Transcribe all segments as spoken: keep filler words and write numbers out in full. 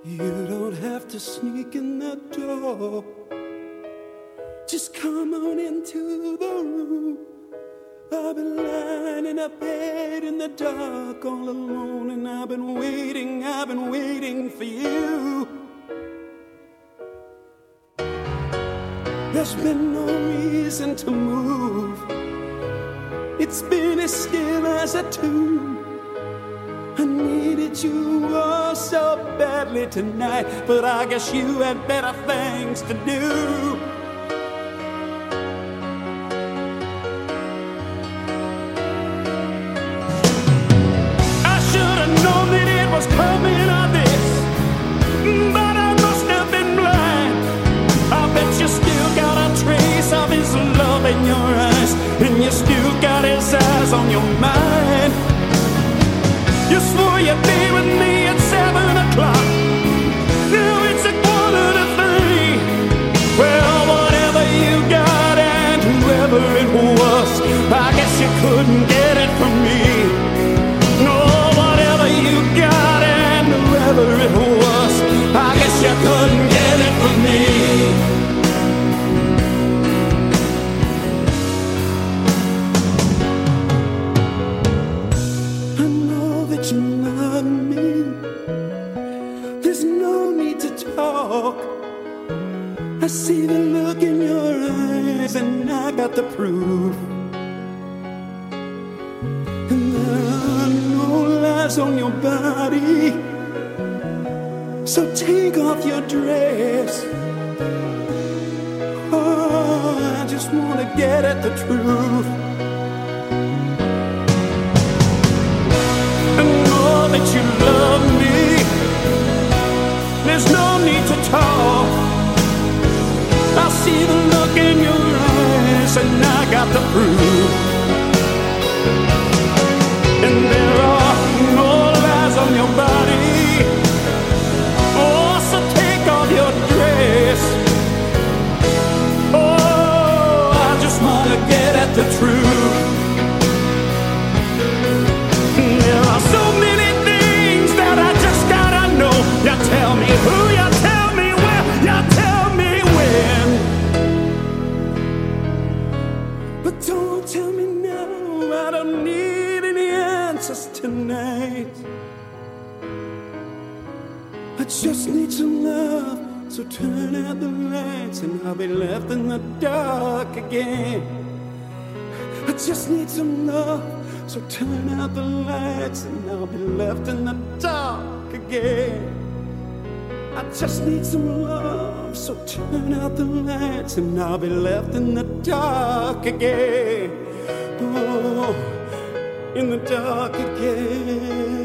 You don't have to sneak in the door. Just come on into the room. I've been lying in a bed in the dark all alone, and I've been waiting, I've been waiting for you. There's been no reason to move. It's been as still as a tomb. I needed you all so badly tonight, but I guess you had better things to do. I should have known that it was coming on this, but I must have been blind. I bet you still got a trace of his love in your eyes, and you still got his eyes on your mind. You swore you'd be with me at seven o'clock. Now it's a quarter to three. Well, whatever you got and whoever it was, I guess you couldn't get it from me. No, whatever you got and whoever it was, I guess you couldn't get it from me. You love me. There's no need to talk. I see the look in your eyes, and I got the proof. And there are no lies on your body, so take off your dress. Oh, I just want to get at the truth. That you love me, there's no need to talk. I see the look in your eyes, and I got the proof. And there are no lies on your body. Oh, so take off your dress. Oh, I just want to get at the truth. There are so many you tell me who, you tell me where, you tell me when. But don't tell me now, I don't need any answers tonight. I just need some love, so turn out the lights and I'll be left in the dark again. I just need some love, so turn out the lights and I'll be left in the dark again. I just need some love, so turn out the lights and I'll be left in the dark again. Oh, in the dark again.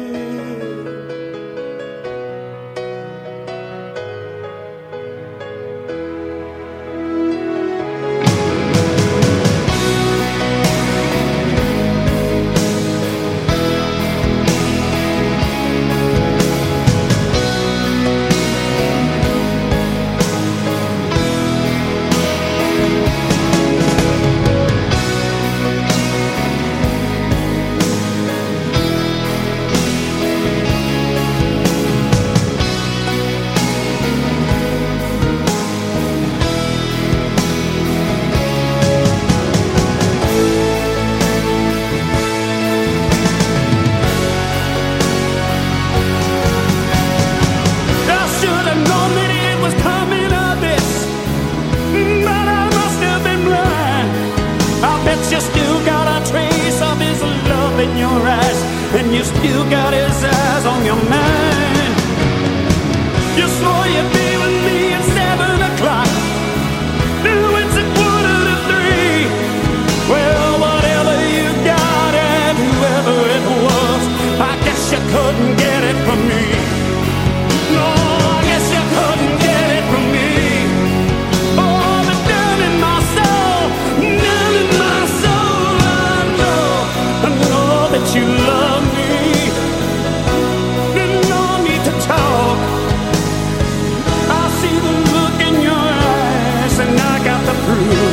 You still got a trace of his love in your eyes, and you still got his eyes on your mind. You swore you'd be with me at seven o'clock. Now it's a quarter to three. Well, whatever you got and whoever it was, I guess you couldn't get it from me. No, I guess you couldn't get it from me. Oh, but down in my soul, down in my soul, I know, I know that you love me. There's no need to talk. I see the look in your eyes, and I got the proof.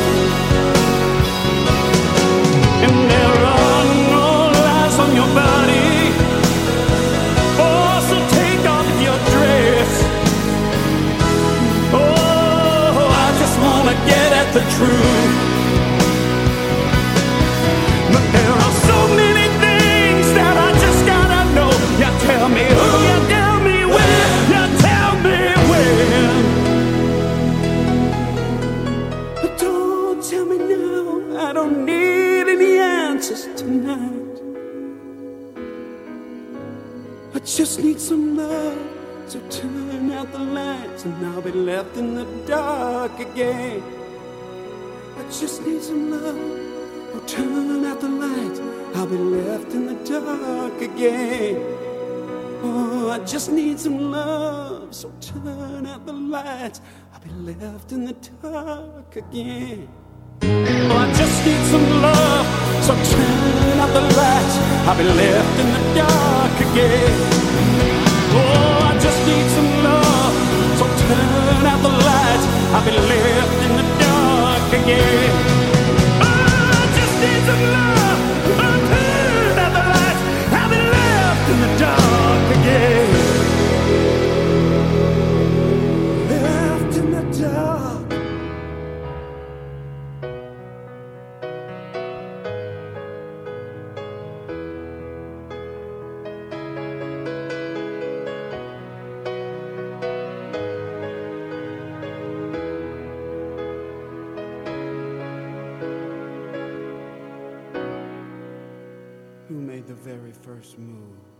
And there are no lies on your body. just need some love, so turn out the lights and I'll be left in the dark again. I just need some love, oh turn out the lights, I'll be left in the dark again. Oh, I just need some love, so turn out the lights, I'll be left in the dark again. Oh, I just need some love, so turn out the lights, I'll be left in the dark again. Oh, I just need some love, so turn out the lights, I'll be left in the dark again. Oh, I just need some love, oh, turn out the lights, I'll be left in the dark again. Left in the dark. Who made the very first move?